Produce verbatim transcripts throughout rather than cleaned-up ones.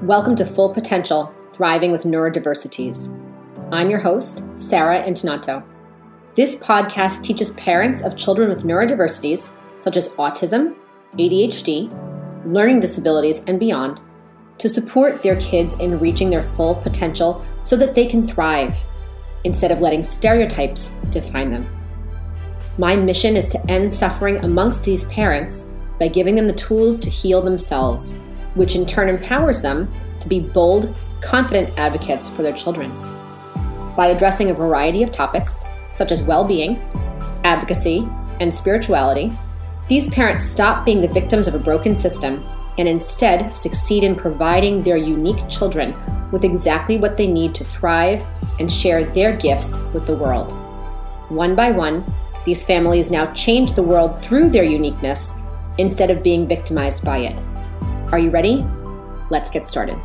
Welcome to Full Potential, Thriving with Neurodiversities. I'm your host, Sarah Intonato. This podcast teaches parents of children with neurodiversities, such as autism, A D H D, learning disabilities, and beyond, to support their kids in reaching their full potential so that they can thrive, instead of letting stereotypes define them. My mission is to end suffering amongst these parents by giving them the tools to heal themselves, which in turn empowers them to be bold, confident advocates for their children. By addressing a variety of topics, such as well-being, advocacy, and spirituality, these parents stop being the victims of a broken system and instead succeed in providing their unique children with exactly what they need to thrive and share their gifts with the world. One by one, these families now change the world through their uniqueness instead of being victimized by it. Are you ready? Let's get started.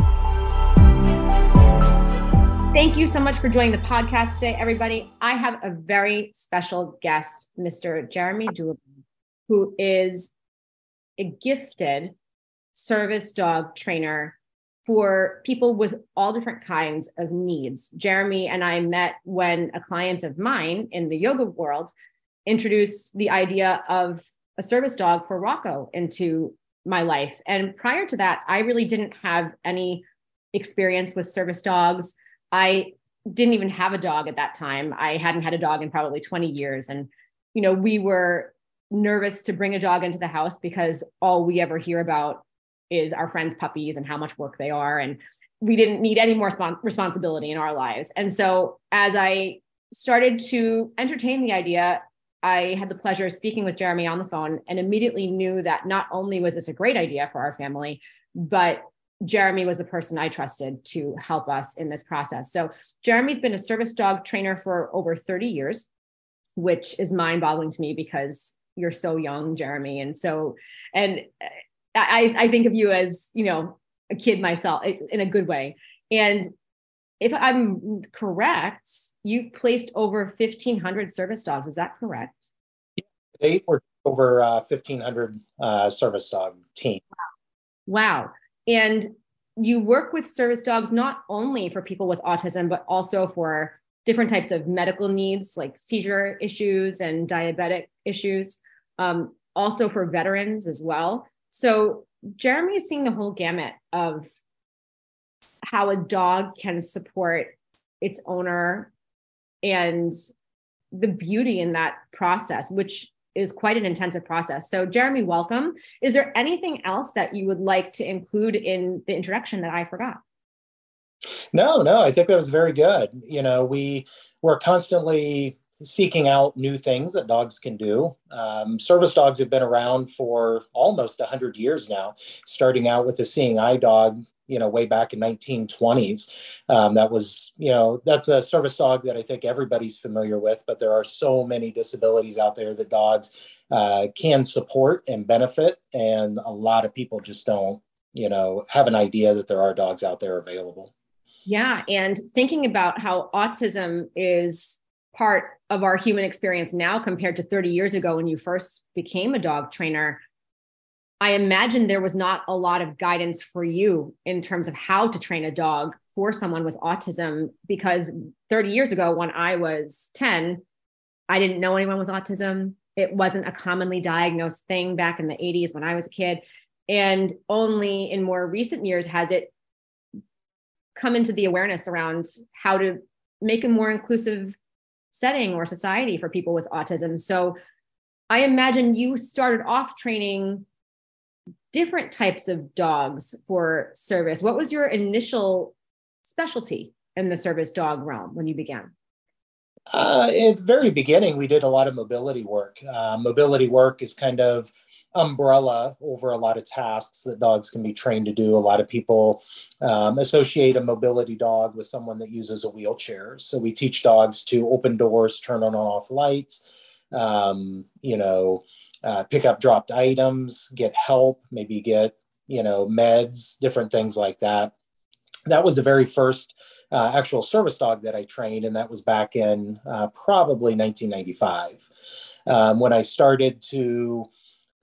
Thank you so much for joining the podcast today, everybody. I have a very special guest, Mister Jeremy Doolittle, who is a gifted service dog trainer for people with all different kinds of needs. Jeremy and I met when a client of mine in the yoga world introduced the idea of a service dog for Rocco into my life. And prior to that, I really didn't have any experience with service dogs. I didn't even have a dog at that time. I hadn't had a dog in probably twenty years. And, you know, we were nervous to bring a dog into the house because all we ever hear about is our friends' puppies and how much work they are. And we didn't need any more spon- responsibility in our lives. And so as I started to entertain the idea, I had the pleasure of speaking with Jeremy on the phone and immediately knew that not only was this a great idea for our family, but Jeremy was the person I trusted to help us in this process. So Jeremy's been a service dog trainer for over thirty years, which is mind-boggling to me because you're so young, Jeremy. And so, and I, I think of you as, you know, a kid myself in a good way. And if I'm correct, you've placed over fifteen hundred service dogs. Is that correct? Today, we're over uh, fifteen hundred uh, service dog team. Wow. And you work with service dogs not only for people with autism, but also for different types of medical needs like seizure issues and diabetic issues, um, also for veterans as well. So Jeremy is seeing the whole gamut of how a dog can support its owner and the beauty in that process, which is quite an intensive process. So Jeremy, welcome. Is there anything else that you would like to include in the introduction that I forgot? No, no, I think that was very good. You know, we we're constantly seeking out new things that dogs can do. Um, service dogs have been around for almost one hundred years now, starting out with the seeing eye dog, you know, way back in nineteen twenties. Um, that was, you know, that's a service dog that I think everybody's familiar with, but there are so many disabilities out there that dogs uh, can support and benefit. And a lot of people just don't, you know, have an idea that there are dogs out there available. Yeah. And thinking about how autism is part of our human experience now compared to thirty years ago when you first became a dog trainer, I imagine there was not a lot of guidance for you in terms of how to train a dog for someone with autism, because thirty years ago, when I was ten, I didn't know anyone with autism. It wasn't a commonly diagnosed thing back in the eighties when I was a kid. And only in more recent years has it come into the awareness around how to make a more inclusive setting or society for people with autism. So I imagine you started off training different types of dogs for service. What was your initial specialty in the service dog realm when you began? Uh, at the very beginning, we did a lot of mobility work. Uh, mobility work is kind of umbrella over a lot of tasks that dogs can be trained to do. A lot of people um, associate a mobility dog with someone that uses a wheelchair. So we teach dogs to open doors, turn on and off lights, um, you know, uh, pick up dropped items, get help, maybe get, you know, meds, different things like that. That was the very first uh, actual service dog that I trained, and that was back in uh, probably nineteen ninety-five. Um, when I started to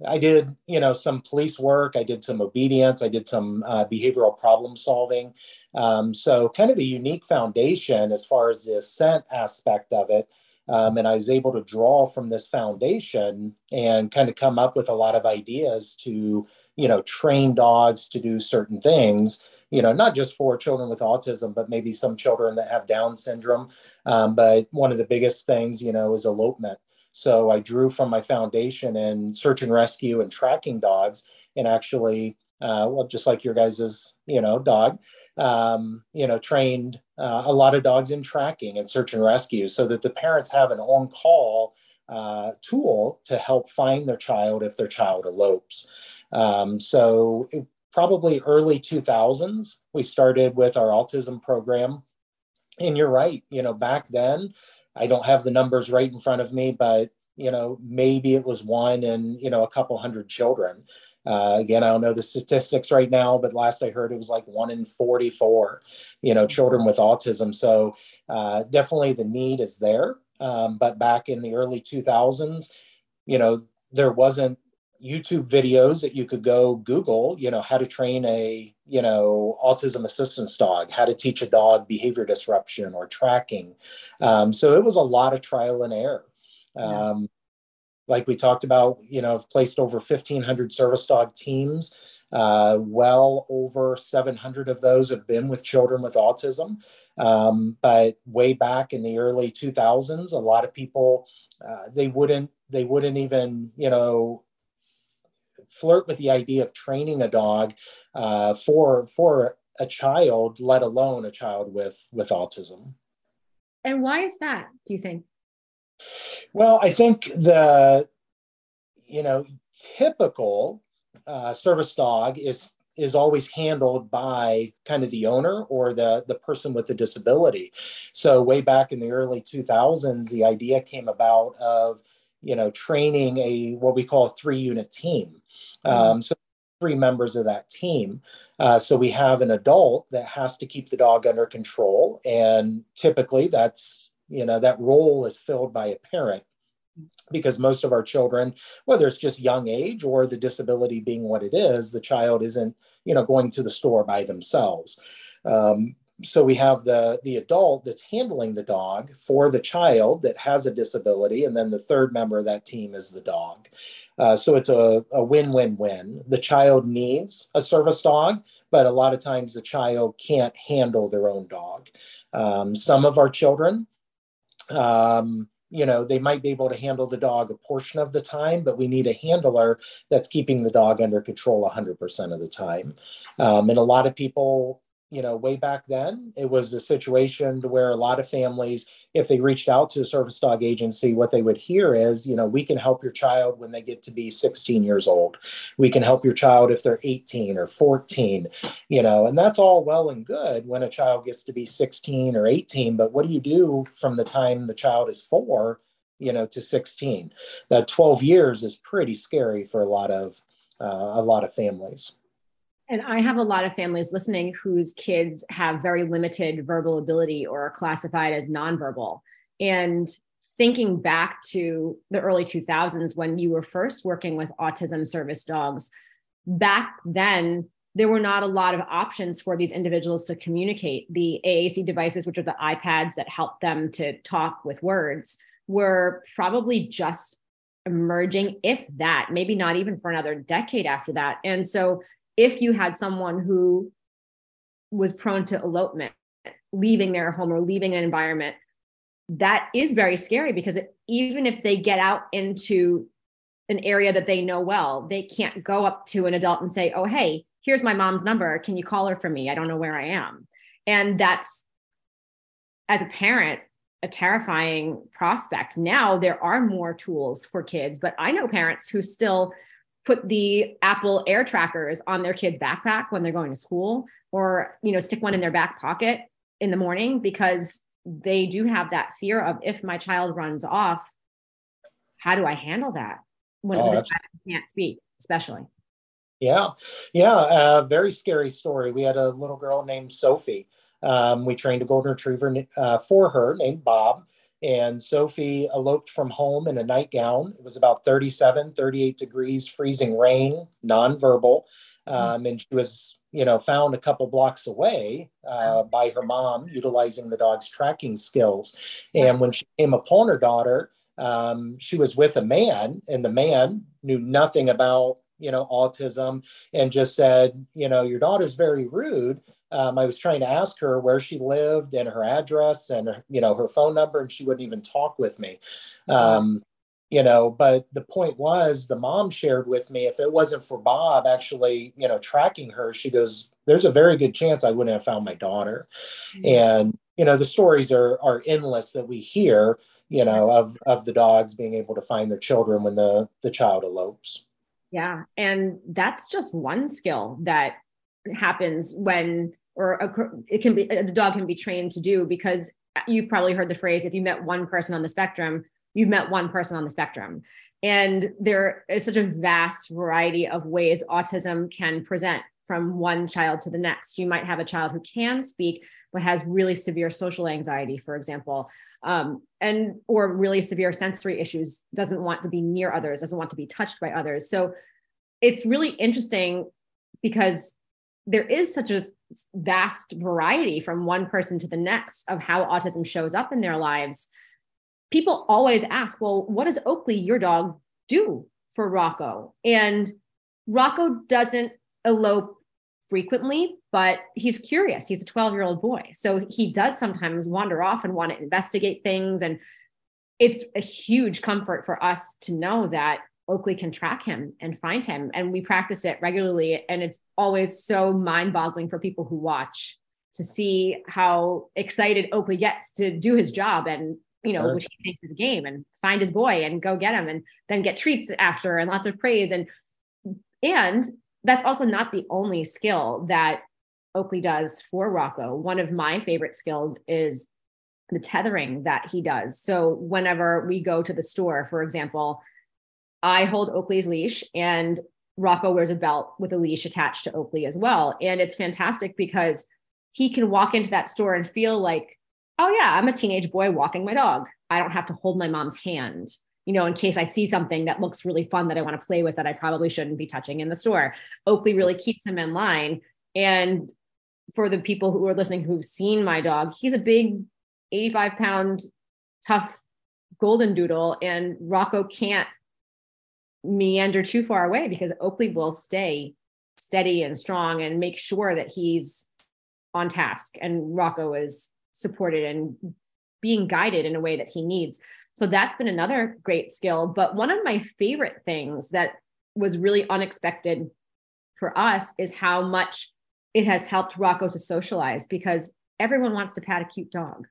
I did, you know, some police work. I did some obedience. I did some uh, behavioral problem solving. Um, so kind of a unique foundation as far as the ascent aspect of it. Um, and I was able to draw from this foundation and kind of come up with a lot of ideas to, you know, train dogs to do certain things, you know, not just for children with autism, but maybe some children that have Down syndrome. Um, but one of the biggest things, you know, is elopement. So I drew from my foundation in search and rescue and tracking dogs, and actually, uh, well, just like your guys's, you know, dog, um, you know, trained uh, a lot of dogs in tracking and search and rescue, so that the parents have an on-call uh, tool to help find their child if their child elopes. Um, so it, probably early two thousands, we started with our autism program. And you're right, you know, back then, I don't have the numbers right in front of me, but, you know, maybe it was one in, you know, a couple hundred children. Uh, again, I don't know the statistics right now, but last I heard it was like one in forty-four, you know, children with autism. So uh, definitely the need is there. Um, but back in the early two thousands, you know, there wasn't YouTube videos that you could go Google, you know, how to train a, you know, autism assistance dog, how to teach a dog behavior disruption or tracking. Um, so it was a lot of trial and error. Yeah. Um, like we talked about, you know, I've placed over fifteen hundred service dog teams. Uh, well over seven hundred of those have been with children with autism. Um, but way back in the early two thousands, a lot of people, uh, they wouldn't, they wouldn't even, you know, flirt with the idea of training a dog uh, for for a child, let alone a child with with autism. And why is that, do you think? Well, I think the you know typical uh, service dog is is always handled by kind of the owner or the the person with the disability. So way back in the early two thousands, the idea came about of you know training a what we call a three unit team. Mm. Um, so three members of that team. Uh, so we have an adult that has to keep the dog under control, and typically that's you know that role is filled by a parent, because most of our children, whether it's just young age or the disability being what it is, the child isn't, you know, going to the store by themselves. Um, so we have the the adult that's handling the dog for the child that has a disability, and then the third member of that team is the dog. Uh, so it's a, a win-win-win. The child needs a service dog, but a lot of times the child can't handle their own dog. Um, some of our children, um, you know, they might be able to handle the dog a portion of the time, but we need a handler that's keeping the dog under control one hundred percent of the time. Um, and a lot of people, you know, way back then, it was a situation to where a lot of families, if they reached out to a service dog agency, what they would hear is, you know, we can help your child when they get to be sixteen years old. We can help your child if they're eighteen or fourteen, you know, and that's all well and good when a child gets to be sixteen or eighteen. But what do you do from the time the child is four, you know, to sixteen? That twelve years is pretty scary for a lot of uh, a lot of families. And I have a lot of families listening whose kids have very limited verbal ability or are classified as nonverbal. And thinking back to the early two thousands when you were first working with autism service dogs, back then, there were not a lot of options for these individuals to communicate. The A A C devices, which are the iPads that help them to talk with words, were probably just emerging, if that, maybe not even for another decade after that. And so if you had someone who was prone to elopement, leaving their home or leaving an environment, that is very scary, because it, even if they get out into an area that they know well, they can't go up to an adult and say, oh, hey, here's my mom's number. Can you call her for me? I don't know where I am. And that's, as a parent, a terrifying prospect. Now there are more tools for kids, but I know parents who still put the Apple Air trackers on their kids' backpack when they're going to school, or, you know, stick one in their back pocket in the morning, because they do have that fear of, if my child runs off, how do I handle that when Oh, with a that's- child who can't speak, especially? Yeah, yeah, uh, very scary story. We had a little girl named Sophie. Um, we trained a golden retriever uh, for her named Bob. And Sophie eloped from home in a nightgown. It was about thirty-seven, thirty-eight degrees, freezing rain, nonverbal. Um, and she was, you know, found a couple blocks away uh, by her mom, utilizing the dog's tracking skills. And when she came upon her daughter, um, she was with a man, and the man knew nothing about, you know, autism, and just said, you know, your daughter's very rude. Um, I was trying to ask her where she lived and her address and, you know, her phone number, and she wouldn't even talk with me. Um, you know, but the point was, the mom shared with me, if it wasn't for Bob actually, you know, tracking her, she goes, there's a very good chance I wouldn't have found my daughter. Mm-hmm. And, you know, the stories are, are endless that we hear, you know, of, of the dogs being able to find their children when the, the child elopes. Yeah. And that's just one skill that happens when, or a, it can be, the dog can be trained to do, because you've probably heard the phrase, if you met one person on the spectrum, you've met one person on the spectrum. And there is such a vast variety of ways autism can present from one child to the next. You might have a child who can speak, but has really severe social anxiety, for example, um, and or really severe sensory issues, doesn't want to be near others, doesn't want to be touched by others. So it's really interesting because there is such a vast variety from one person to the next of how autism shows up in their lives. People always ask, well, what does Oakley, your dog, do for Rocco? And Rocco doesn't elope frequently, but he's curious. He's a twelve-year-old boy. So he does sometimes wander off and want to investigate things. And it's a huge comfort for us to know that Oakley can track him and find him. And we practice it regularly. And it's always so mind-boggling for people who watch to see how excited Oakley gets to do his job and, you know, which he thinks is a game, and find his boy and go get him, and then get treats after and lots of praise. And, and that's also not the only skill that Oakley does for Rocco. One of my favorite skills is the tethering that he does. So whenever we go to the store, for example, I hold Oakley's leash, and Rocco wears a belt with a leash attached to Oakley as well. And it's fantastic because he can walk into that store and feel like, oh yeah, I'm a teenage boy walking my dog. I don't have to hold my mom's hand, you know, in case I see something that looks really fun that I want to play with that I probably shouldn't be touching in the store. Oakley really keeps him in line. And for the people who are listening who've seen my dog, he's a big eighty-five pound tough golden doodle, and Rocco can't meander too far away because Oakley will stay steady and strong and make sure that he's on task, and Rocco is supported and being guided in a way that he needs. So that's been another great skill. But one of my favorite things that was really unexpected for us is how much it has helped Rocco to socialize, because everyone wants to pat a cute dog.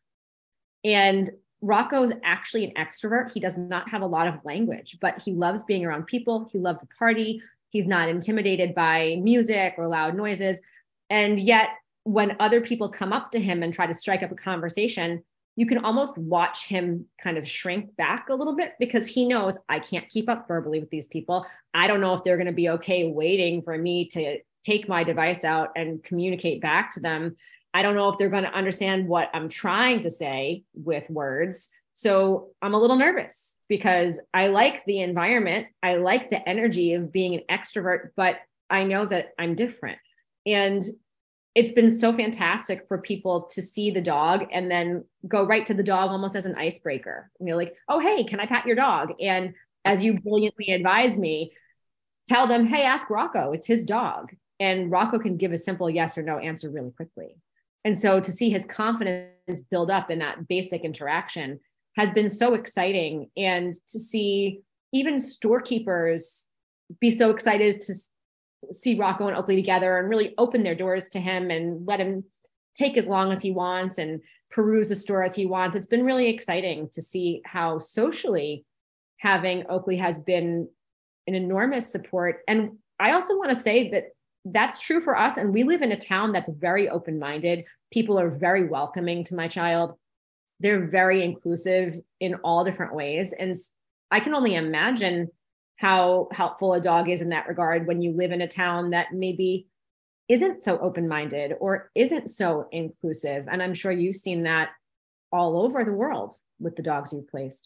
And Rocco is actually an extrovert. He does not have a lot of language, but he loves being around people. He loves a party. He's not intimidated by music or loud noises. And yet, when other people come up to him and try to strike up a conversation, you can almost watch him kind of shrink back a little bit, because he knows, I can't keep up verbally with these people. I don't know if they're going to be okay waiting for me to take my device out and communicate back to them. I don't know if they're going to understand what I'm trying to say with words. So I'm a little nervous because I like the environment. I like the energy of being an extrovert, but I know that I'm different. And it's been so fantastic for people to see the dog and then go right to the dog almost as an icebreaker. You know, like, oh, hey, can I pat your dog? And as you brilliantly advised me, tell them, hey, ask Rocco, it's his dog. And Rocco can give a simple yes or no answer really quickly. And so to see his confidence build up in that basic interaction has been so exciting. And to see even storekeepers be so excited to see Rocco and Oakley together and really open their doors to him and let him take as long as he wants and peruse the store as he wants. It's been really exciting to see how socially having Oakley has been an enormous support. And I also want to say that that's true for us. And we live in a town that's very open-minded. People are very welcoming to my child. They're very inclusive in all different ways. And I can only imagine how helpful a dog is in that regard when you live in a town that maybe isn't so open-minded or isn't so inclusive. And I'm sure you've seen that all over the world with the dogs you've placed.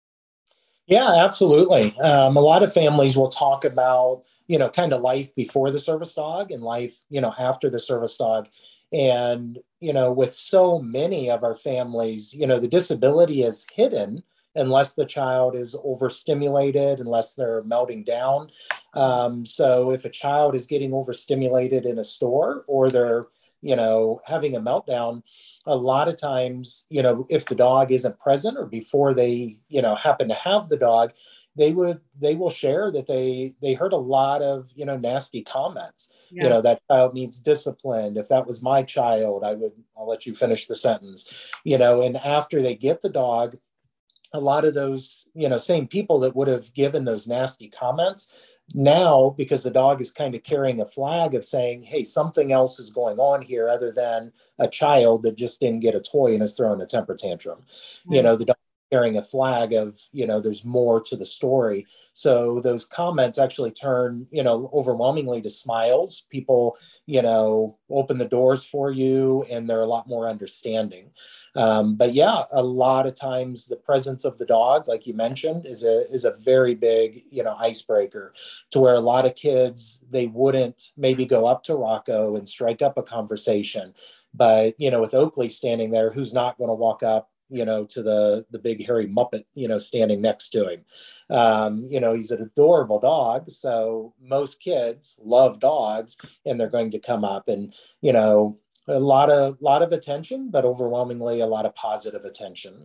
Yeah, absolutely. Um, a lot of families will talk about, you know, kind of life before the service dog and life, you know, after the service dog. And, you know, with so many of our families, you know, the disability is hidden unless the child is overstimulated, unless they're melting down. Um, so if a child is getting overstimulated in a store or they're, you know, having a meltdown, a lot of times, you know, if the dog isn't present or before they, you know, happen to have the dog, they would, they will share that they, they heard a lot of, you know, nasty comments. You Yeah. know, that child needs discipline. If that was my child, I would, I'll let you finish the sentence, you know, and after they get the dog, a lot of those, you know, same people that would have given those nasty comments now, because the dog is kind of carrying a flag of saying, hey, something else is going on here other than a child that just didn't get a toy and is throwing a temper tantrum. You Right. know, the dog carrying a flag of, you know, there's more to the story. So those comments actually turn, you know, overwhelmingly to smiles. People, you know, open the doors for you and they're a lot more understanding. Um, but yeah, a lot of times the presence of the dog, like you mentioned, is a is a very big, you know, icebreaker to where a lot of kids, they wouldn't maybe go up to Rocco and strike up a conversation. But, you know, with Oakley standing there, who's not going to walk up, you know, to the the big hairy Muppet, you know, standing next to him. Um, you know, he's an adorable dog. So most kids love dogs and they're going to come up and, you know, a lot of lot of attention, but overwhelmingly a lot of positive attention.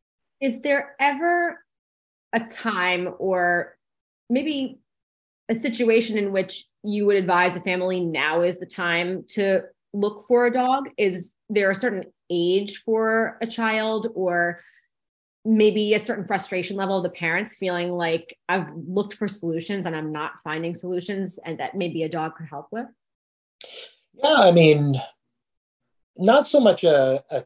Is there ever a time or maybe a situation in which you would advise a family now is the time to look for a dog? Is there a certain age for a child, or maybe a certain frustration level of the parents feeling like I've looked for solutions and I'm not finding solutions and that maybe a dog could help with? Yeah, I mean, not so much a, a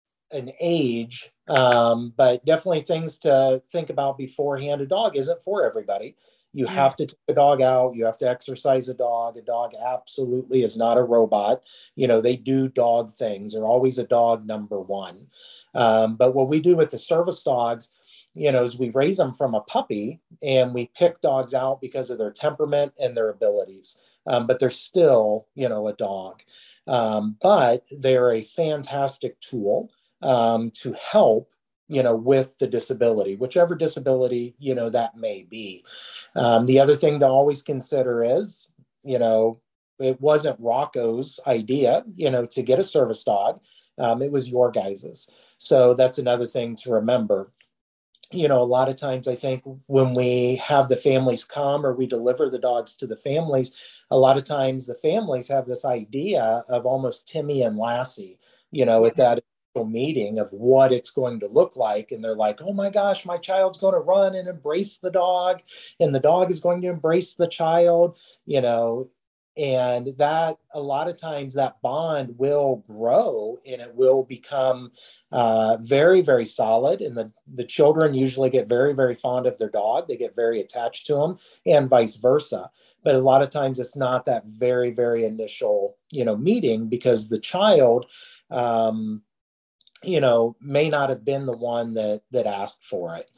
an age, um, but definitely things to think about beforehand. A dog isn't for everybody. You Mm. have to take a dog out. You have to exercise a dog. A dog absolutely is not a robot. You know, they do dog things. They're always a dog number one. Um, but what we do with the service dogs, you know, is we raise them from a puppy and we pick dogs out because of their temperament and their abilities. Um, but they're still, you know, a dog. Um, but they're a fantastic tool um, to help, you know, with the disability, whichever disability, you know, that may be. Um, the other thing to always consider is, you know, it wasn't Rocco's idea, you know, to get a service dog. Um, it was your guys's. So that's another thing to remember. You know, a lot of times I think when we have the families come or we deliver the dogs to the families, a lot of times the families have this idea of almost Timmy and Lassie, you know, at that meeting of what it's going to look like. And they're like, oh my gosh, my child's going to run and embrace the dog, and the dog is going to embrace the child, you know. And that a lot of times that bond will grow and it will become uh, very, very solid. And the, the children usually get very, very fond of their dog. They get very attached to them and vice versa. But a lot of times it's not that very, very initial, you know, meeting because the child, um, you know, may not have been the one that that asked for it.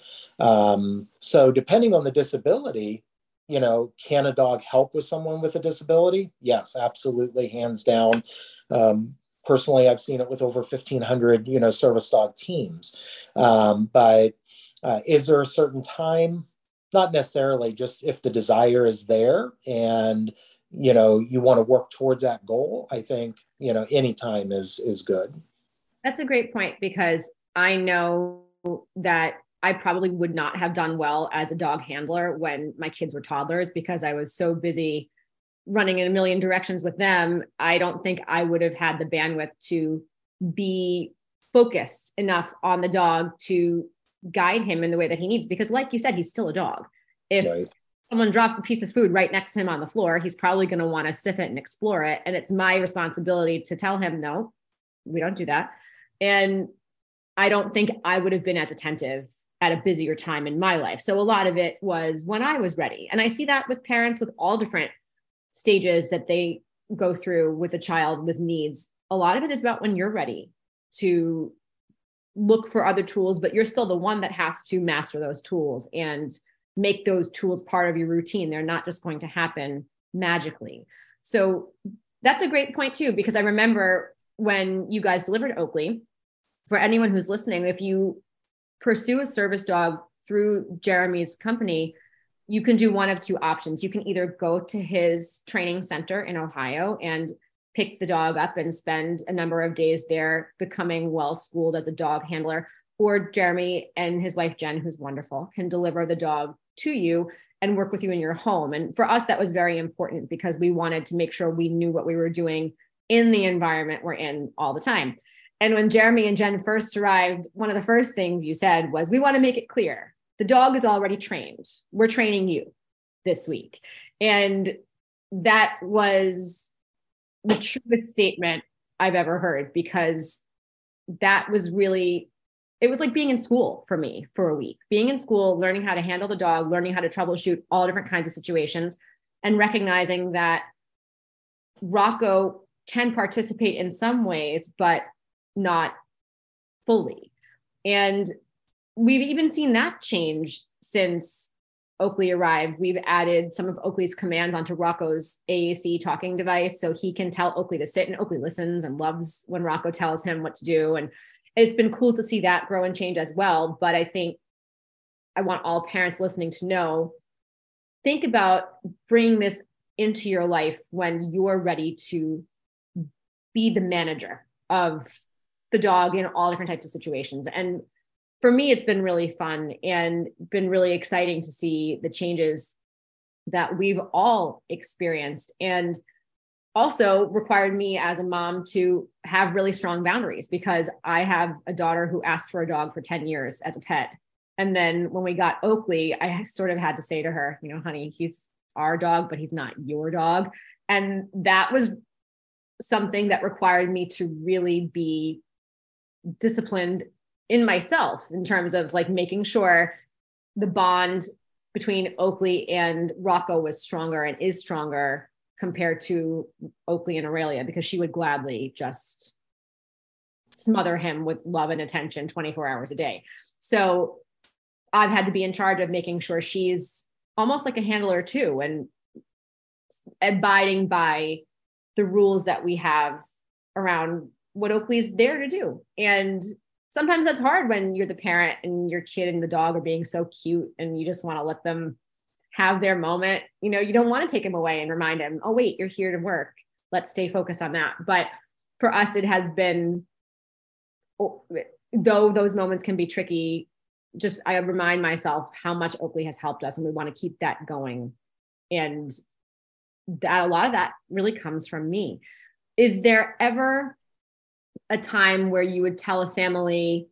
Um, so depending on the disability, you know, can a dog help with someone with a disability? Yes, absolutely, hands down. Um, personally, I've seen it with over fifteen hundred, you know, service dog teams. Um, but uh, is there a certain time? Not necessarily. Just if the desire is there and you know you want to work towards that goal, I think you know any time is is good. That's a great point because I know that I probably would not have done well as a dog handler when my kids were toddlers because I was so busy running in a million directions with them. I don't think I would have had the bandwidth to be focused enough on the dog to guide him in the way that he needs. Because like you said, he's still a dog. If Right. someone drops a piece of food right next to him on the floor, he's probably going to want to sniff it and explore it. And it's my responsibility to tell him, no, we don't do that. And I don't think I would have been as attentive at a busier time in my life. So a lot of it was when I was ready. And I see that with parents with all different stages that they go through with a child with needs. A lot of it is about when you're ready to look for other tools, but you're still the one that has to master those tools and make those tools part of your routine. They're not just going to happen magically. So that's a great point too, because I remember when you guys delivered Oakley, for anyone who's listening, if you pursue a service dog through Jeremy's company, you can do one of two options. You can either go to his training center in Ohio and pick the dog up and spend a number of days there becoming well-schooled as a dog handler, or Jeremy and his wife, Jen, who's wonderful, can deliver the dog to you and work with you in your home. And for us, that was very important because we wanted to make sure we knew what we were doing in the environment we're in all the time. And when Jeremy and Jen first arrived, one of the first things you said was, we want to make it clear, the dog is already trained. We're training you this week. And that was the truest statement I've ever heard, because that was really, it was like being in school for me for a week, being in school, learning how to handle the dog, learning how to troubleshoot all different kinds of situations, and recognizing that Rocco can participate in some ways, but not fully. And we've even seen that change since Oakley arrived. We've added some of Oakley's commands onto Rocco's A A C talking device, so he can tell Oakley to sit, and Oakley listens and loves when Rocco tells him what to do. And it's been cool to see that grow and change as well. But I think I want all parents listening to know, think about bringing this into your life when you're ready to be the manager of the dog in all different types of situations. And for me, it's been really fun and been really exciting to see the changes that we've all experienced, and also required me as a mom to have really strong boundaries, because I have a daughter who asked for a dog for ten years as a pet. And then when we got Oakley, I sort of had to say to her, you know, honey, he's our dog, but he's not your dog. And that was something that required me to really be disciplined in myself in terms of like making sure the bond between Oakley and Rocco was stronger and is stronger compared to Oakley and Aurelia, because she would gladly just smother him with love and attention twenty-four hours a day. So I've had to be in charge of making sure she's almost like a handler too, and abiding by the rules that we have around what Oakley's there to do. And sometimes that's hard when you're the parent and your kid and the dog are being so cute and you just want to let them have their moment. You know, you don't want to take him away and remind him, oh, wait, you're here to work. Let's stay focused on that. But for us, it has been, though those moments can be tricky, just I remind myself how much Oakley has helped us, and we want to keep that going. And that a lot of that really comes from me. Is there ever a time where you would tell a family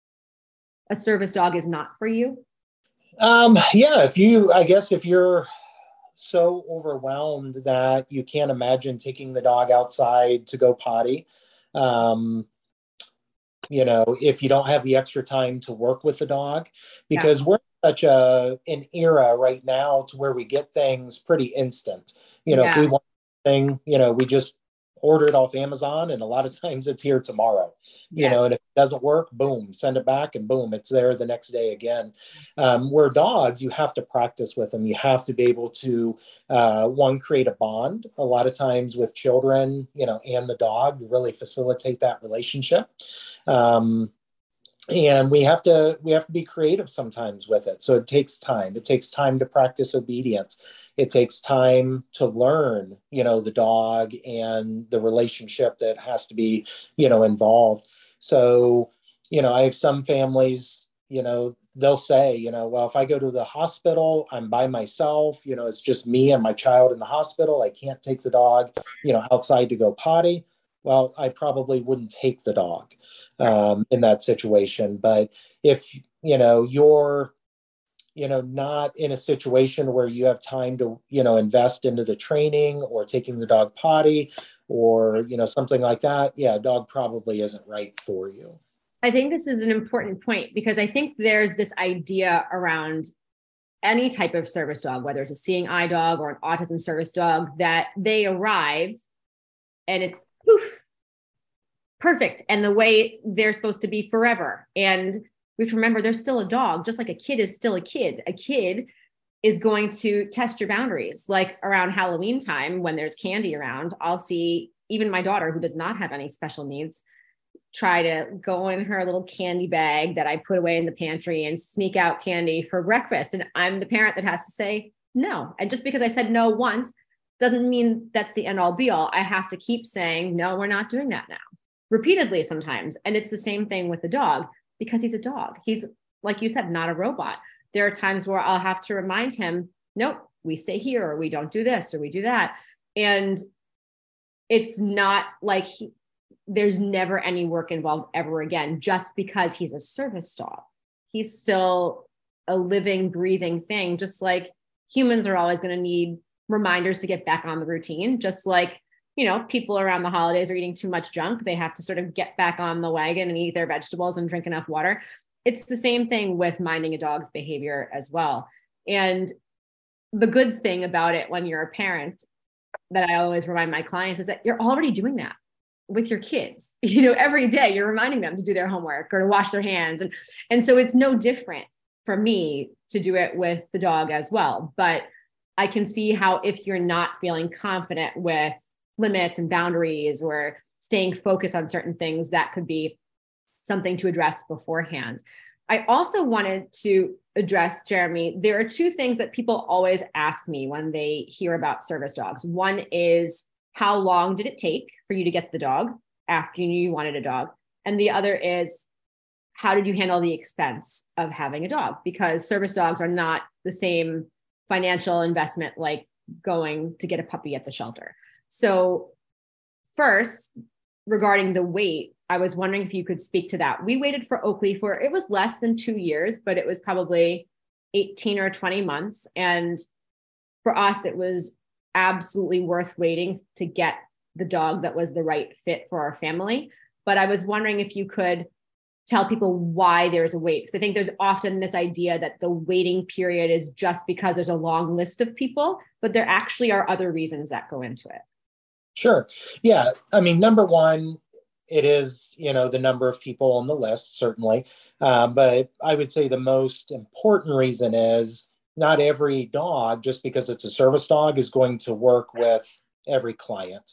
a service dog is not for you? Um, yeah, if you, I guess if you're so overwhelmed that you can't imagine taking the dog outside to go potty, um, you know, if you don't have the extra time to work with the dog, because yeah. we're in such a, an era right now to where we get things pretty instant. You know, yeah. if we want a thing, you know, we just order it off Amazon, and a lot of times it's here tomorrow, you yeah. know, and if it doesn't work, boom, send it back, and boom, it's there the next day again. Um, where dogs, you have to practice with them. You have to be able to, uh, one, create a bond a lot of times with children, you know, and the dog to really facilitate that relationship. Um, And we have to we have to be creative sometimes with it. So it takes time. It takes time to practice obedience. It takes time to learn, you know, the dog and the relationship that has to be, you know, involved. So, you know, I have some families, you know, they'll say, you know, well, if I go to the hospital, I'm by myself, you know, it's just me and my child in the hospital. I can't take the dog, you know, outside to go potty. Well, I probably wouldn't take the dog um, in that situation. But if, you know, you're, you know, not in a situation where you have time to, you know, invest into the training or taking the dog potty or, you know, something like that, yeah, dog probably isn't right for you. I think this is an important point, because I think there's this idea around any type of service dog, whether it's a seeing eye dog or an autism service dog, that they arrive and it's poof, perfect and the way they're supposed to be forever. And we have to remember they're still a dog, just like a kid is still a kid. A kid is going to test your boundaries. Like around Halloween time, when there's candy around, I'll see even my daughter, who does not have any special needs, try to go in her little candy bag that I put away in the pantry and sneak out candy for breakfast. And I'm the parent that has to say no. And just because I said no once doesn't mean that's the end all be all. I have to keep saying, no, we're not doing that now, repeatedly sometimes. And it's the same thing with the dog, because he's a dog. He's, like you said, not a robot. There are times where I'll have to remind him, nope, we stay here, or we don't do this, or we do that. And it's not like he, there's never any work involved ever again, just because he's a service dog. He's still a living, breathing thing, just like humans are always going to need reminders to get back on the routine. Just like, you know, people around the holidays are eating too much junk. They have to sort of get back on the wagon and eat their vegetables and drink enough water. It's the same thing with minding a dog's behavior as well. And the good thing about it when you're a parent, that I always remind my clients, is that you're already doing that with your kids. You know, every day you're reminding them to do their homework or to wash their hands. And, and so it's no different for me to do it with the dog as well. But I can see how if you're not feeling confident with limits and boundaries or staying focused on certain things, that could be something to address beforehand. I also wanted to address, Jeremy, there are two things that people always ask me when they hear about service dogs. One is, how long did it take for you to get the dog after you knew you wanted a dog? And the other is, how did you handle the expense of having a dog? Because service dogs are not the same financial investment like going to get a puppy at the shelter. So first, regarding the wait, I was wondering if you could speak to that. We waited for Oakley for, it was less than two years, but it was probably eighteen or twenty months. And for us, it was absolutely worth waiting to get the dog that was the right fit for our family. But I was wondering if you could tell people why there's a wait. Because I think there's often this idea that the waiting period is just because there's a long list of people, but there actually are other reasons that go into it. Sure. Yeah. I mean, number one, it is, you know, the number of people on the list, certainly. Uh, but I would say the most important reason is not every dog, just because it's a service dog, is going to work with every client.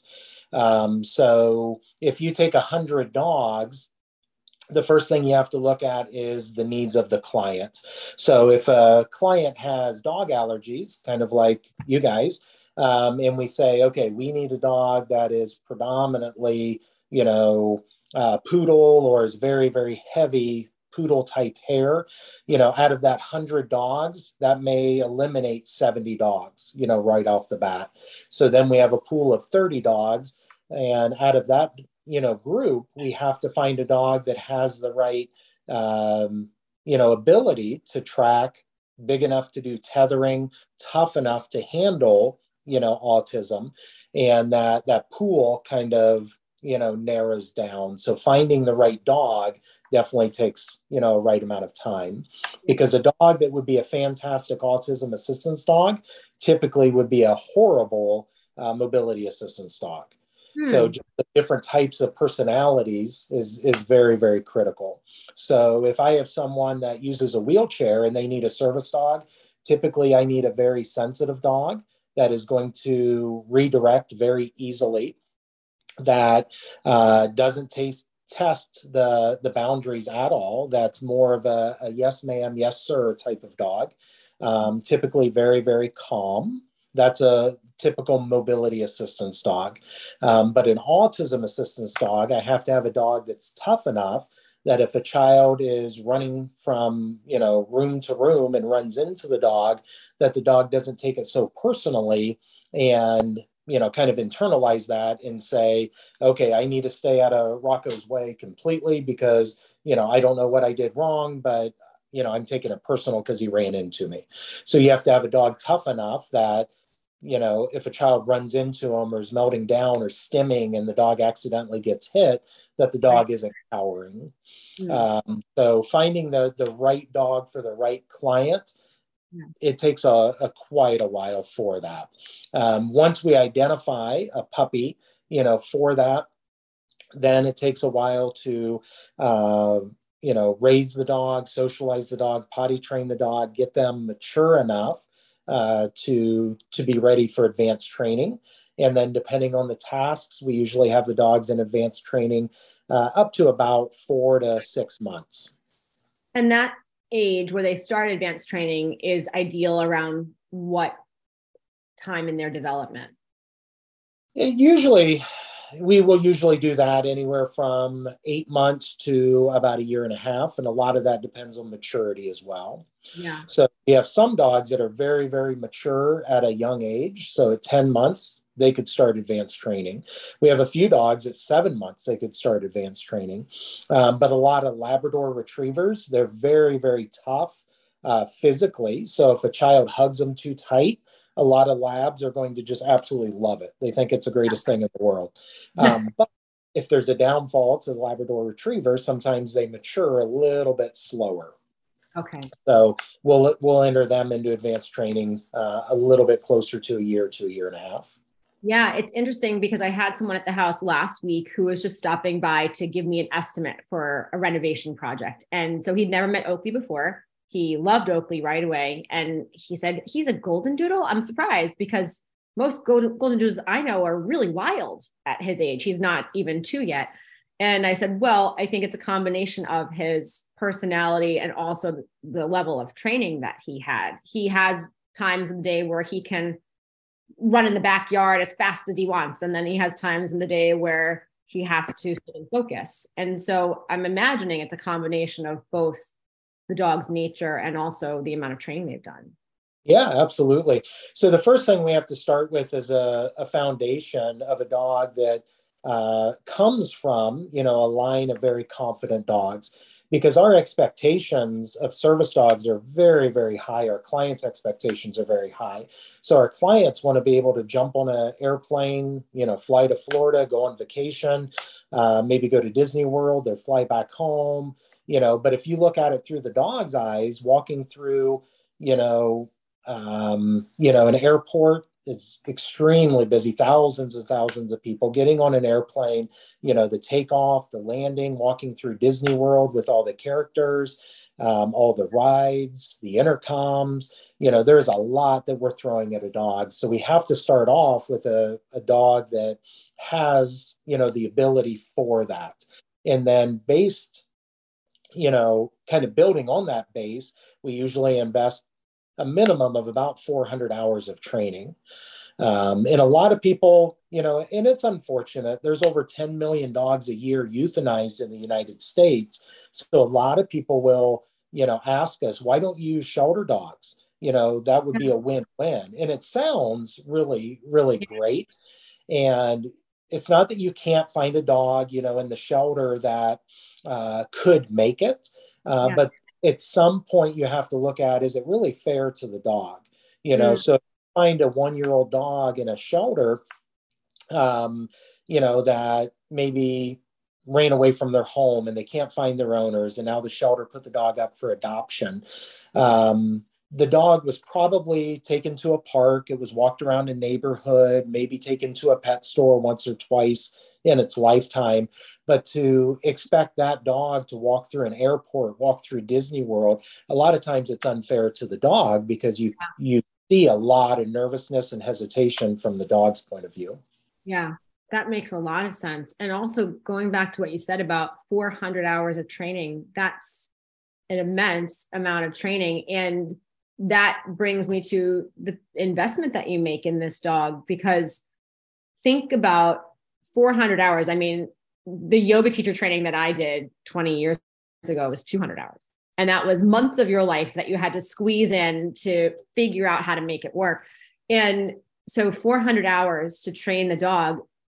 Um, so if you take a hundred dogs, the first thing you have to look at is the needs of the client. So if a client has dog allergies, kind of like you guys, um, and we say, okay, we need a dog that is predominantly, you know, uh, poodle, or is very, very heavy poodle type hair, you know, out of that hundred dogs, that may eliminate seventy dogs, you know, right off the bat. So then we have a pool of thirty dogs. And out of that, you know, group, we have to find a dog that has the right, um, you know, ability to track, big enough to do tethering, tough enough to handle, you know, autism. And that, that pool kind of, you know, narrows down. So finding the right dog definitely takes, you know, a right amount of time, because a dog that would be a fantastic autism assistance dog typically would be a horrible uh, mobility assistance dog. Hmm. So just the different types of personalities is, is very, very critical. So if I have someone that uses a wheelchair and they need a service dog, typically I need a very sensitive dog that is going to redirect very easily, that uh, doesn't taste, test the, the boundaries at all. That's more of a, a yes, ma'am, yes, sir type of dog. Um, typically very, very calm. That's a typical mobility assistance dog. Um, but an autism assistance dog, I have to have a dog that's tough enough that if a child is running from, you know, room to room and runs into the dog, that the dog doesn't take it so personally and, you know, kind of internalize that and say, okay, I need to stay out of Rocco's way completely because, you know, I don't know what I did wrong, but, you know, I'm taking it personal because he ran into me. So you have to have a dog tough enough that, you know, if a child runs into him or is melting down or stimming and the dog accidentally gets hit, that the dog isn't cowering. Mm. Um, so finding the, the right dog for the right client, yeah. It takes a, a quite a while for that. Um, once we identify a puppy, you know, for that, Then it takes a while to, uh, you know, raise the dog, socialize the dog, potty train the dog, get them mature enough uh, to to be ready for advanced training. And then depending on the tasks, we usually have the dogs in advanced training uh, up to about four to six months. And that age where they start advanced training is ideal around what time in their development? It usually, we will usually do that anywhere from eight months to about a year and a half. And a lot of that depends on maturity as well. Yeah. So we have some dogs that are very, very mature at a young age. So at ten months, they could start advanced training. We have a few dogs at seven months, they could start advanced training. Um, but a lot of Labrador retrievers, they're very, very tough uh, physically. So if a child hugs them too tight, a lot of labs are going to just absolutely love it. They think it's the greatest thing in the world. Um, but if there's a downfall to the Labrador retriever, sometimes they mature a little bit slower. Okay. So we'll we'll enter them into advanced training uh, a little bit closer to a year to a year and a half. Yeah, it's interesting because I had someone at the house last week who was just stopping by to give me an estimate for a renovation project. And so he'd never met Oakley before. He loved Oakley right away. And he said, he's a golden doodle. I'm surprised because most golden, golden doodles I know are really wild at his age. He's not even two yet. And I said, well, I think it's a combination of his personality and also the level of training that he had. He has times in the day where he can run in the backyard as fast as he wants. And then he has times in the day where he has to sit and focus. And so I'm imagining it's a combination of both the dog's nature and also the amount of training they've done. Yeah, absolutely. So the first thing we have to start with is a, a foundation of a dog that uh, comes from, you know, a line of very confident dogs, because our expectations of service dogs are very, very high. Our clients' expectations are very high. So our clients want to be able to jump on an airplane, you know, fly to Florida, go on vacation, uh, maybe go to Disney World or fly back home, you know. But if you look at it through the dog's eyes, walking through, you know, um, you know, an airport is extremely busy, thousands and thousands of people getting on an airplane, you know, the takeoff, the landing, walking through Disney World with all the characters, um, all the rides, the intercoms, you know, there's a lot that we're throwing at a dog. So we have to start off with a, a dog that has, you know, the ability for that. And then based, you know, kind of building on that base, we usually invest a minimum of about four hundred hours of training. Um, and a lot of people, you know, and it's unfortunate, there's over ten million dogs a year euthanized in the United States. So a lot of people will, you know, ask us, why don't you use shelter dogs? You know, that would be a win-win. And it sounds really, really great. And it's not that you can't find a dog, you know, in the shelter that uh, could make it, uh, yeah. but at some point you have to look at, is it really fair to the dog? You know, mm. so if you find a one-year-old dog in a shelter, um, you know, that maybe ran away from their home and they can't find their owners, and now the shelter put the dog up for adoption. Um, the dog was probably taken to a park. It was walked around a neighborhood, maybe taken to a pet store once or twice in its lifetime. But to expect that dog to walk through an airport, walk through Disney World, a lot of times it's unfair to the dog because you you see a lot of nervousness and hesitation from the dog's point of view. Yeah, that makes a lot of sense. And also going back to what you said about four hundred hours of training, that's an immense amount of training. And that brings me to the investment that you make in this dog, because think about four hundred hours. I mean, the yoga teacher training that I did twenty years ago was two hundred hours. And that was months of your life that you had to squeeze in to figure out how to make it work. And so four hundred hours to train the dog.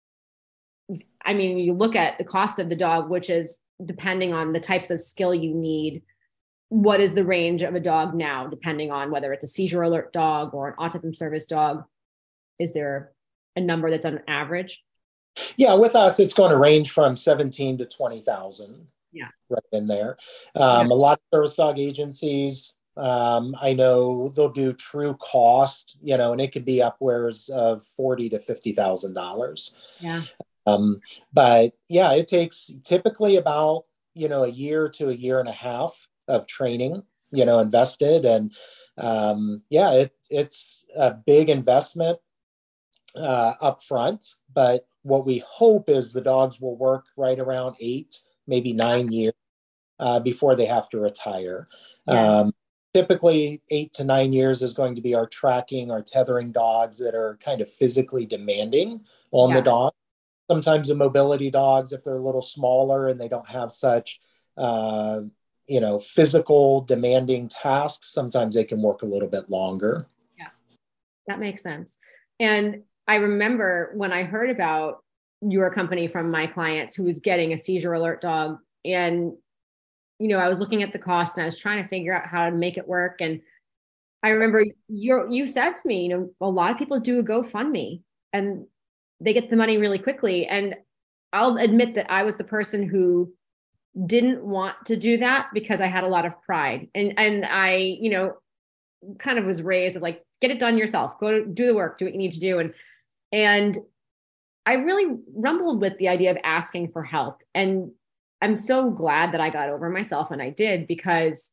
I mean, you look at the cost of the dog, which is depending on the types of skill you need. What is the range of a dog now, depending on whether it's a seizure alert dog or an autism service dog? Is there a number that's on average? Yeah, with us, it's going to range from seventeen to twenty thousand. Yeah, right in there. Um, yeah. A lot of service dog agencies, um, I know they'll do true cost, you know, and it could be upwards of forty to fifty thousand dollars. Yeah. Um, but yeah, it takes typically about, you know, a year to a year and a half of training, you know, invested. And um, yeah, it, it's a big investment uh, up front. But what we hope is the dogs will work right around eight, maybe nine years uh, before they have to retire. Yeah. Um, typically, eight to nine years is going to be our tracking, our tethering dogs that are kind of physically demanding on the Yeah. dog. Sometimes the mobility dogs, if they're a little smaller and they don't have such, uh, you know, physical demanding tasks, sometimes they can work a little bit longer. Yeah, that makes sense. And I remember when I heard about your company from my clients who was getting a seizure alert dog, and you know, I was looking at the cost and I was trying to figure out how to make it work. And I remember you you said to me, you know, a lot of people do a GoFundMe and they get the money really quickly. And I'll admit that I was the person who didn't want to do that because I had a lot of pride. And and I, you know, kind of was raised of like, get it done yourself, go to do the work, do what you need to do. And and I really rumbled with the idea of asking for help. And I'm so glad that I got over myself when I did, because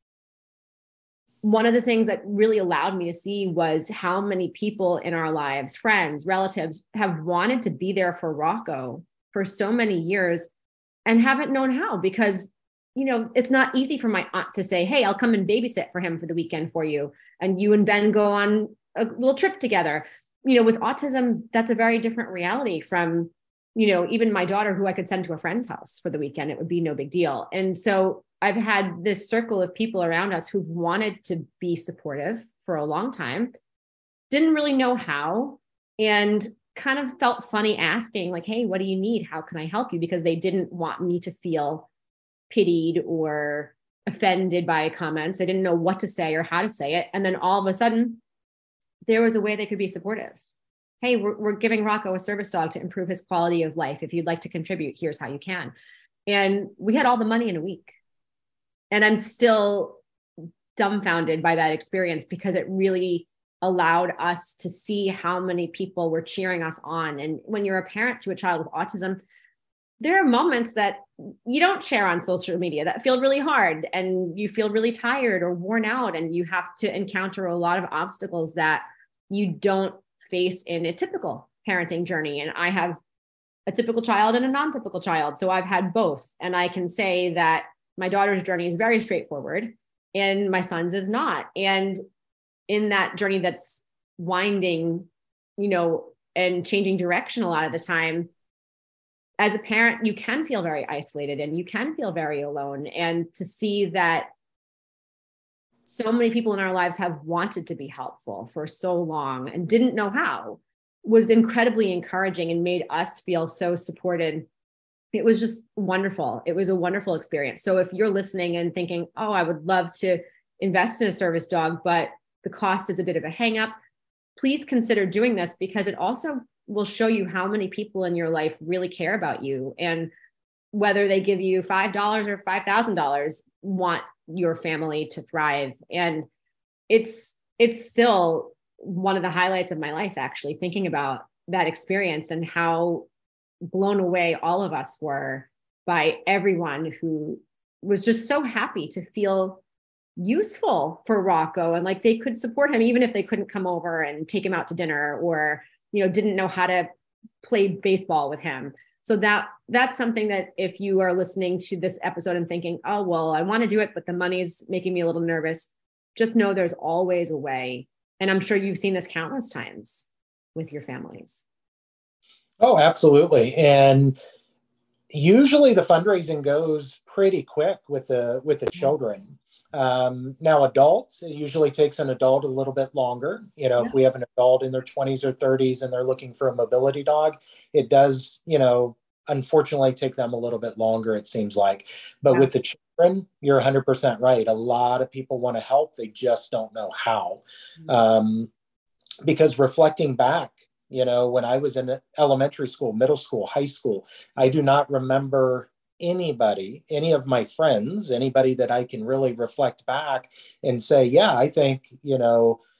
one of the things that really allowed me to see was how many people in our lives, friends, relatives, have wanted to be there for Rocco for so many years and haven't known how, because, you know, it's not easy for my aunt to say, hey, I'll come and babysit for him for the weekend for you. And you and Ben go on a little trip together. You know, with autism, that's a very different reality from, you know, even my daughter, who I could send to a friend's house for the weekend. It would be no big deal. And so I've had this circle of people around us who've wanted to be supportive for a long time, didn't really know how, and kind of felt funny asking like, hey, what do you need? How can I help you? Because they didn't want me to feel pitied or offended by comments. They didn't know what to say or how to say it. And then all of a sudden, there was a way they could be supportive. Hey, we're, we're giving Rocco a service dog to improve his quality of life. If you'd like to contribute, here's how you can. And we had all the money in a week. And I'm still dumbfounded by that experience, because it really allowed us to see how many people were cheering us on. And when you're a parent to a child with autism, there are moments that you don't share on social media that feel really hard, and you feel really tired or worn out, and you have to encounter a lot of obstacles that you don't face in a typical parenting journey. And I have a typical child and a non-typical child. So I've had both. And I can say that my daughter's journey is very straightforward and my son's is not. And in that journey that's winding, you know, and changing direction a lot of the time, as a parent, you can feel very isolated and you can feel very alone. And to see that so many people in our lives have wanted to be helpful for so long and didn't know how was incredibly encouraging and made us feel so supported. It was just wonderful. It was a wonderful experience. So if you're listening and thinking, oh, I would love to invest in a service dog, but the cost is a bit of a hang up, please consider doing this, because it also will show you how many people in your life really care about you. And whether they give you five dollars or five thousand dollars, want your family to thrive. And it's, it's still one of the highlights of my life, actually, thinking about that experience and how blown away all of us were by everyone who was just so happy to feel useful for Rocco, and like they could support him, even if they couldn't come over and take him out to dinner, or, you know, didn't know how to play baseball with him. So that that's something that if you are listening to this episode and thinking, oh, well, I want to do it, but the money is making me a little nervous, just know there's always a way. And I'm sure you've seen this countless times with your families. Oh, absolutely. And usually the fundraising goes pretty quick with the with the children. Um, now, adults, it usually takes an adult a little bit longer. You know, yeah. If we have an adult in their twenties or thirties and they're looking for a mobility dog, it does, you know, unfortunately take them a little bit longer, it seems like. But yeah. With the children, you're one hundred percent right. A lot of people want to help. They just don't know how. Mm-hmm. Um, because reflecting back, you know, when I was in elementary school, middle school, high school, I do not remember anybody, any of my friends, anybody that I can really reflect back and say, yeah, I think, you know,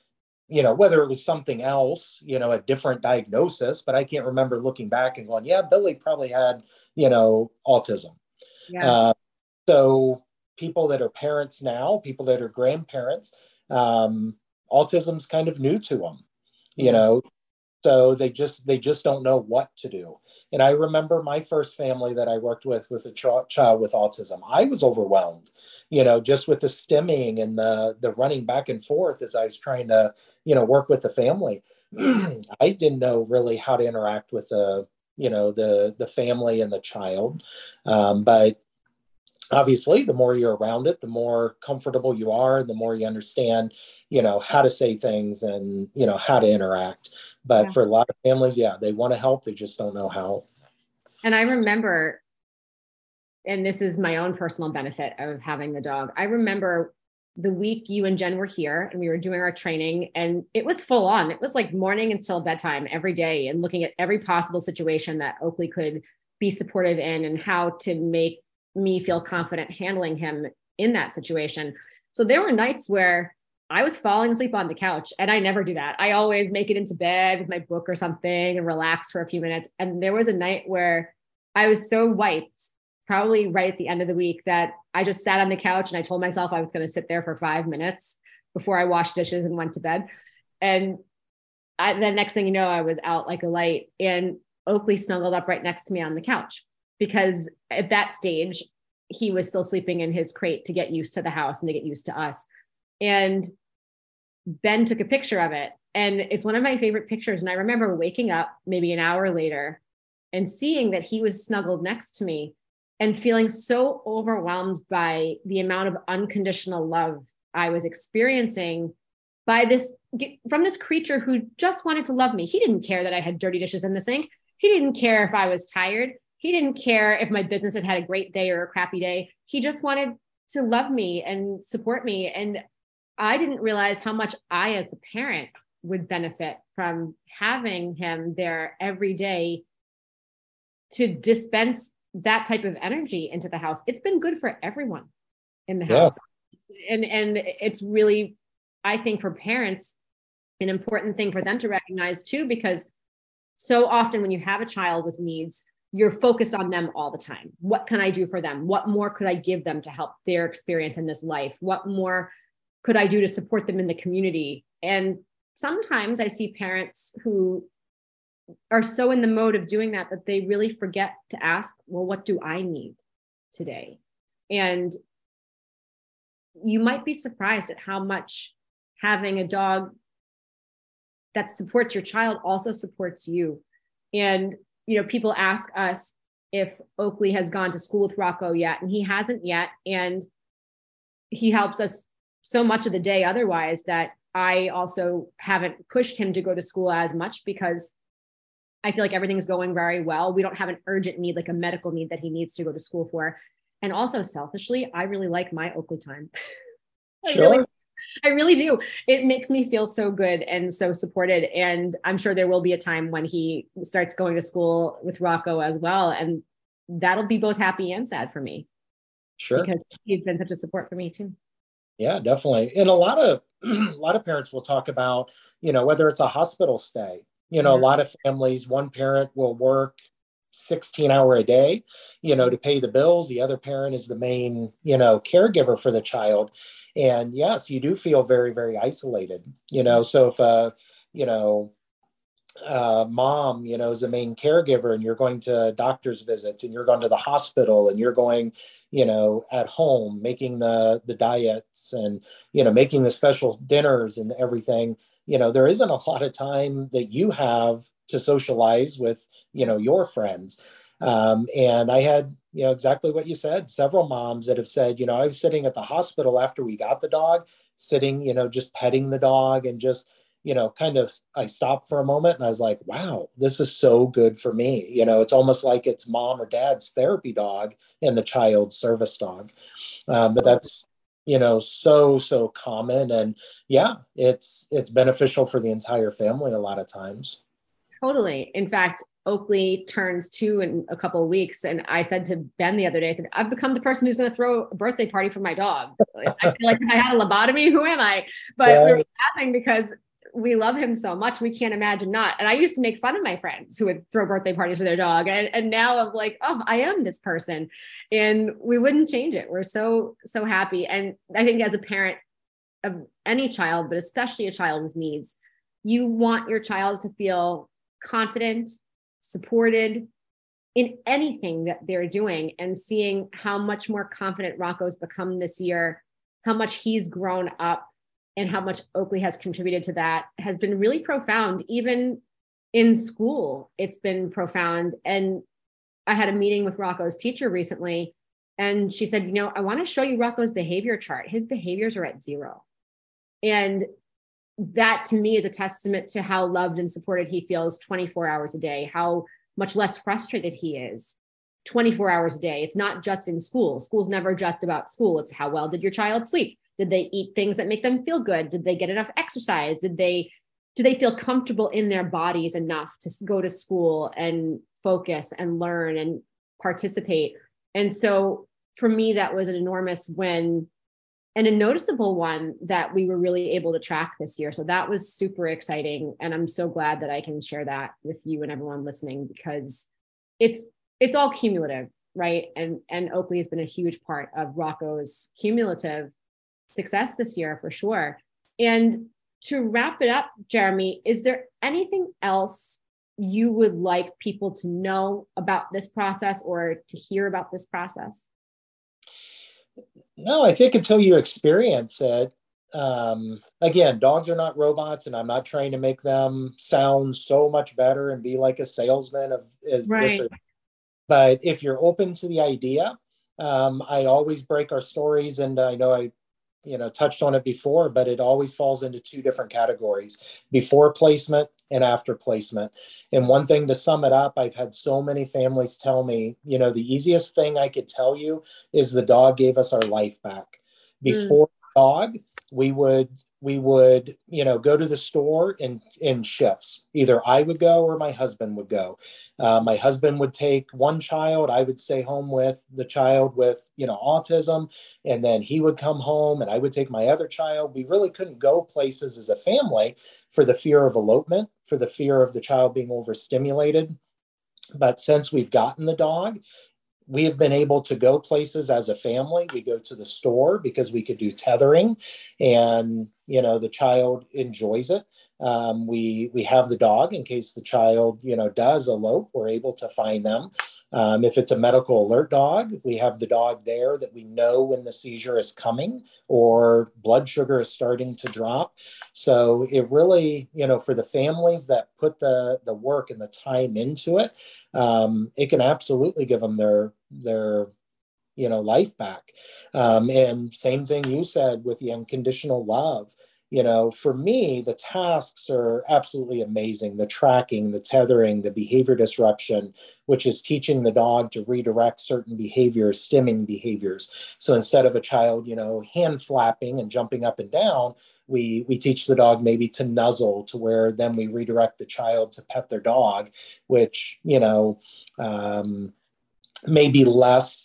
you know, whether it was something else, you know, a different diagnosis, but I can't remember looking back and going, yeah, Billy probably had, you know, autism. Yeah. Uh, so people that are parents now, people that are grandparents, um, autism's kind of new to them, you Yeah. know, so they just they just don't know what to do. And I remember my first family that I worked with with a ch- child with autism. I was overwhelmed, you know, just with the stimming and the the running back and forth as I was trying to, you know, work with the family. I didn't know really how to interact with the, you know, the the family and the child, um, but obviously the more you're around it, the more comfortable you are, and the more you understand, you know, how to say things and, you know, how to interact. But Yeah. for a lot of families, yeah, they want to help, they just don't know how. And I remember, and this is my own personal benefit of having the dog, I remember the week you and Jen were here and we were doing our training, and it was full on. It was like morning until bedtime every day, and looking at every possible situation that Oakley could be supportive in and how to make me feel confident handling him in that situation. So there were nights where I was falling asleep on the couch, and I never do that. I always make it into bed with my book or something and relax for a few minutes. And there was a night where I was so wiped, probably right at the end of the week, that I just sat on the couch and I told myself I was going to sit there for five minutes before I washed dishes and went to bed. And I, the next thing you know, I was out like a light, and Oakley snuggled up right next to me on the couch, because at that stage, he was still sleeping in his crate to get used to the house and to get used to us. And Ben took a picture of it, and it's one of my favorite pictures. And I remember waking up maybe an hour later and seeing that he was snuggled next to me and feeling so overwhelmed by the amount of unconditional love I was experiencing by this, from this creature who just wanted to love me. He didn't care that I had dirty dishes in the sink. He didn't care if I was tired. He didn't care if my business had had a great day or a crappy day. He just wanted to love me and support me. And I didn't realize how much I, as the parent, would benefit from having him there every day to dispense that type of energy into the house. It's been good for everyone in the Yeah. house. And, and it's really, I think, for parents, an important thing for them to recognize too, because so often when you have a child with needs, you're focused on them all the time. What can I do for them? What more could I give them to help their experience in this life? What more could I do to support them in the community? And sometimes I see parents who are so in the mode of doing that, that they really forget to ask, well, what do I need today? And you might be surprised at how much having a dog that supports your child also supports you. And, you know, people ask us if Oakley has gone to school with Rocco yet, and he hasn't yet. And he helps us so much of the day otherwise, that I also haven't pushed him to go to school as much, because I feel like everything's going very well. We don't have an urgent need, like a medical need that he needs to go to school for. And also selfishly, I really like my Oakley time. I Sure. really, I really do. It makes me feel so good and so supported. And I'm sure there will be a time when he starts going to school with Rocco as well. And that'll be both happy and sad for me. Sure. Because he's been such a support for me too. Yeah, definitely. And a lot of a lot of parents will talk about, you know, whether it's a hospital stay. You know, Yeah. a lot of families, one parent will work sixteen hour a day, you know, to pay the bills. The other parent is the main, you know, caregiver for the child. And yes, you do feel very, very isolated, you know. So if, uh, you know, uh, mom, you know, is the main caregiver, and you're going to doctor's visits, and you're going to the hospital, and you're going, you know, at home, making the, the diets, and, you know, making the special dinners and everything, you know, there isn't a lot of time that you have to socialize with, you know, your friends. Um, and I had, you know, exactly what you said, several moms that have said, you know, I was sitting at the hospital after we got the dog, sitting, you know, just petting the dog, and just, you know, kind of, I stopped for a moment and I was like, wow, this is so good for me. You know, it's almost like it's mom or dad's therapy dog and the child's service dog. Um, but that's, you know, so, so common. And yeah, it's, it's beneficial for the entire family a lot of times. Totally. In fact, Oakley turns two in a couple of weeks. And I said to Ben the other day, I said, I've become the person who's going to throw a birthday party for my dog. I feel like I had a lobotomy. Who am I? But we were Right. laughing because we love him so much. We can't imagine not. And I used to make fun of my friends who would throw birthday parties for their dog. And, and now I'm like, oh, I am this person. And we wouldn't change it. We're so, so happy. And I think as a parent of any child, but especially a child with needs, you want your child to feel confident, supported in anything that they're doing, and seeing how much more confident Rocco's become this year, how much he's grown up, and how much Oakley has contributed to that has been really profound. Even in school, it's been profound. And I had a meeting with Rocco's teacher recently, and she said, you know, I want to show you Rocco's behavior chart. His behaviors are at zero. And that to me is a testament to how loved and supported he feels twenty-four hours a day, how much less frustrated he is twenty-four hours a day. It's not just in school. School's never just about school. It's how well did your child sleep? Did they eat things that make them feel good? Did they get enough exercise? Did they, do they feel comfortable in their bodies enough to go to school and focus and learn and participate? And so for me, that was an enormous win and a noticeable one that we were really able to track this year. So that was super exciting. And I'm so glad that I can share that with you and everyone listening, because it's, it's all cumulative, right? And, and Oakley has been a huge part of Rocco's cumulative success this year for sure. And to wrap it up, Jeremy, is there anything else you would like people to know about this process or to hear about this process? No, I think until you experience it, um, again, dogs are not robots, and I'm not trying to make them sound so much better and be like a salesman of as Right. this or, but if you're open to the idea, um, I always break our stories, and I know I you know, touched on it before, but it always falls into two different categories: before placement and after placement. And one thing to sum it up, I've had so many families tell me, you know, the easiest thing I could tell you is the dog gave us our life back. Before mm. dog, we would, we would, you know, go to the store in, in shifts. Either I would go or my husband would go. Uh, my husband would take one child. I would stay home with the child with, you know, autism. And then he would come home and I would take my other child. We really couldn't go places as a family for the fear of elopement, for the fear of the child being overstimulated. But since we've gotten the dog, we have been able to go places as a family. We go to the store because we could do tethering, and, you know, the child enjoys it. Um, we, we have the dog in case the child, you know, does elope, we're able to find them. Um, if it's a medical alert dog, we have the dog there that we know when the seizure is coming or blood sugar is starting to drop. So it really, you know, for the families that put the, the work and the time into it, um, it can absolutely give them their, their, you know, life back. Um, and same thing you said with the unconditional love. You know, for me, the tasks are absolutely amazing. The tracking, the tethering, the behavior disruption, which is teaching the dog to redirect certain behaviors, stimming behaviors. So instead of a child, you know, hand flapping and jumping up and down, we, we teach the dog maybe to nuzzle, to where then we redirect the child to pet their dog, which, you know, um, may be less,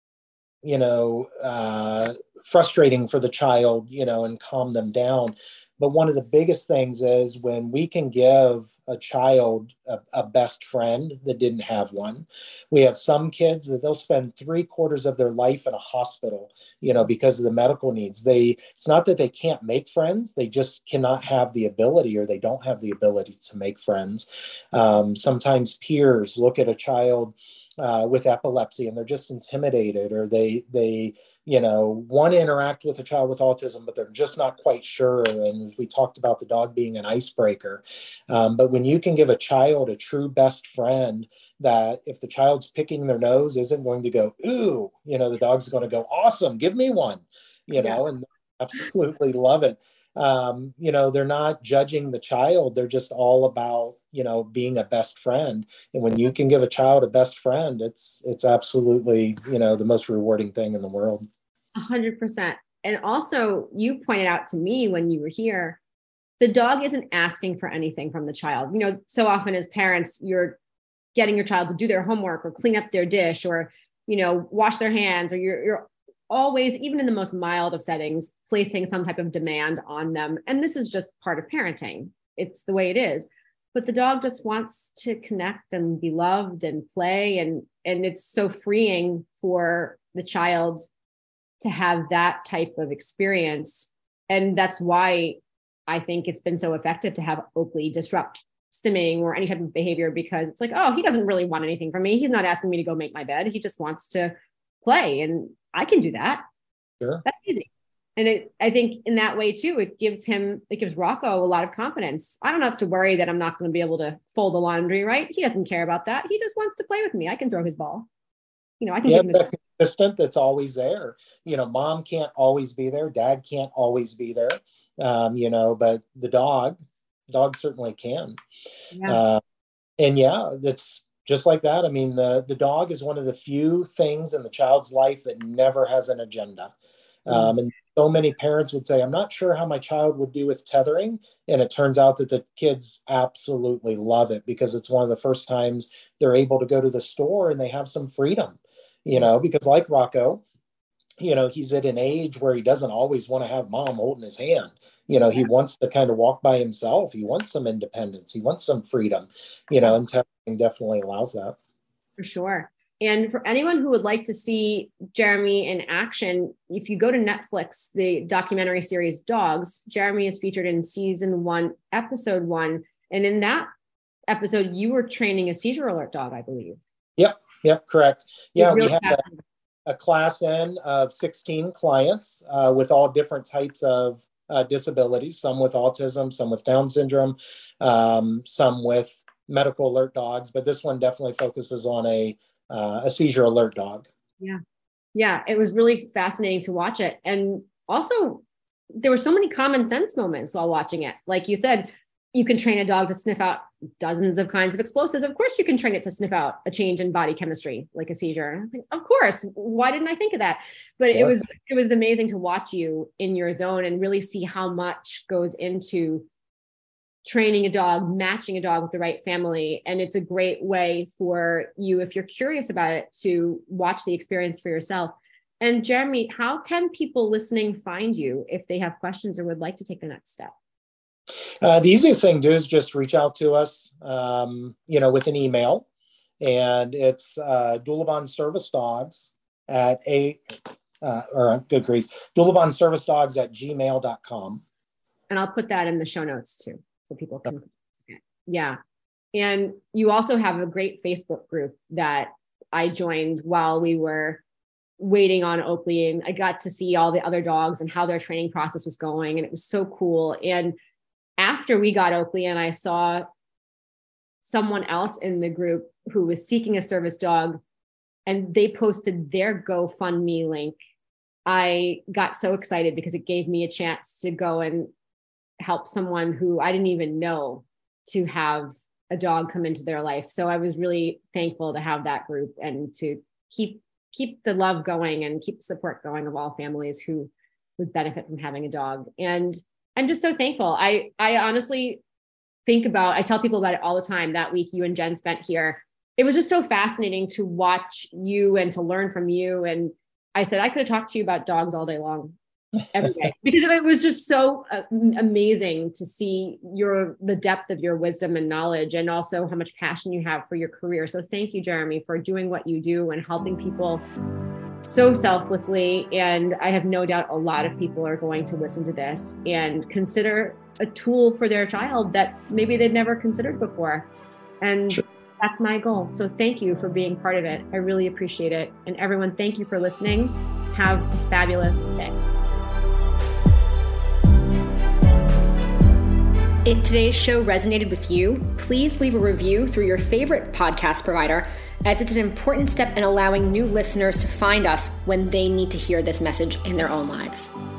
you know, uh, frustrating for the child, you know, and calm them down. But one of the biggest things is when we can give a child a, a best friend that didn't have one. We have some kids that they'll spend three quarters of their life in a hospital, you know, because of the medical needs. They, it's not that they can't make friends, they just cannot have the ability, or they don't have the ability to make friends. Um, sometimes peers look at a child uh, with epilepsy and they're just intimidated, or they, they, you know, want to interact with a child with autism, but they're just not quite sure. And we talked about the dog being an icebreaker. Um, but when you can give a child a true best friend, that if the child's picking their nose isn't going to go, ooh, you know, the dog's going to go, awesome, give me one, you know, yeah. And absolutely love it. Um, you know, they're not judging the child. They're just all about, you know, being a best friend. And when you can give a child a best friend, it's, it's absolutely, you know, the most rewarding thing in the world. A hundred percent. And also you pointed out to me when you were here, the dog isn't asking for anything from the child. You know, so often as parents, you're getting your child to do their homework or clean up their dish or, you know, wash their hands, or you're, you're always, even in the most mild of settings, placing some type of demand on them. And this is just part of parenting. It's the way it is. But the dog just wants to connect and be loved and play. And, and it's so freeing for the child to have that type of experience. And that's why I think it's been so effective to have Oakley disrupt stimming or any type of behavior, because it's like, oh, he doesn't really want anything from me. He's not asking me to go make my bed. He just wants to play. And I can do that. Sure. That's easy. And it, I think in that way too, it gives him, it gives Rocco a lot of confidence. I don't have to worry that I'm not going to be able to fold the laundry, right? He doesn't care about that. He just wants to play with me. I can throw his ball. You know, I can yeah, give him that consistent that's always there. You know, mom can't always be there. Dad can't always be there. Um, you know, but the dog, dog certainly can. Yeah. Uh, and yeah, that's just like that. I mean, the, the dog is one of the few things in the child's life that never has an agenda. Um, and so many parents would say, I'm not sure how my child would do with tethering. And it turns out that the kids absolutely love it, because it's one of the first times they're able to go to the store and they have some freedom, you know, because like Rocco, you know, he's at an age where he doesn't always want to have mom holding his hand. You know, he wants to kind of walk by himself. He wants some independence. He wants some freedom, you know, and tethering definitely allows that. For sure. And for anyone who would like to see Jeremy in action, if you go to Netflix, the documentary series Dogs, Jeremy is featured in season one, episode one. And in that episode, you were training a seizure alert dog, I believe. Yep. Yep. Correct. Yeah. Really we had a, a class in of sixteen clients uh, with all different types of uh, disabilities, some with autism, some with Down syndrome, um, some with medical alert dogs. But this one definitely focuses on a Uh, a seizure alert dog. Yeah. Yeah. It was really fascinating to watch it. And also there were so many common sense moments while watching it. Like you said, you can train a dog to sniff out dozens of kinds of explosives. Of course you can train it to sniff out a change in body chemistry, like a seizure. And I think, of course, why didn't I think of that? But yeah. it was, it was amazing to watch you in your zone and really see how much goes into training a dog, matching a dog with the right family. And it's a great way for you, if you're curious about it, to watch the experience for yourself. And Jeremy, how can people listening find you if they have questions or would like to take the next step? Uh, the easiest thing to do is just reach out to us, um, you know, with an email. And it's uh, Doulabon Service Dogs at a, uh, or good grief, Doulabon Service Dogs at gmail dot com. And I'll put that in the show notes too, so people can, yeah. And you also have a great Facebook group that I joined while we were waiting on Oakley, and I got to see all the other dogs and how their training process was going. And it was so cool. And after we got Oakley and I saw someone else in the group who was seeking a service dog and they posted their GoFundMe link, I got so excited because it gave me a chance to go and help someone who I didn't even know to have a dog come into their life. So I was really thankful to have that group and to keep keep the love going and keep the support going of all families who would benefit from having a dog. And I'm just so thankful. I I honestly think about, I tell people about it all the time. That week you and Jen spent here, it was just so fascinating to watch you and to learn from you. And I said, I could have talked to you about dogs all day long. Every day, because it was just so uh, amazing to see your the depth of your wisdom and knowledge, and also how much passion you have for your career. So thank you, Jeremy, for doing what you do and helping people so selflessly. And I have no doubt a lot of people are going to listen to this and consider a tool for their child that maybe they've never considered before. And sure. That's my goal. So thank you for being part of it. I really appreciate it. And everyone, thank you for listening. Have a fabulous day. If today's show resonated with you, please leave a review through your favorite podcast provider, as it's an important step in allowing new listeners to find us when they need to hear this message in their own lives.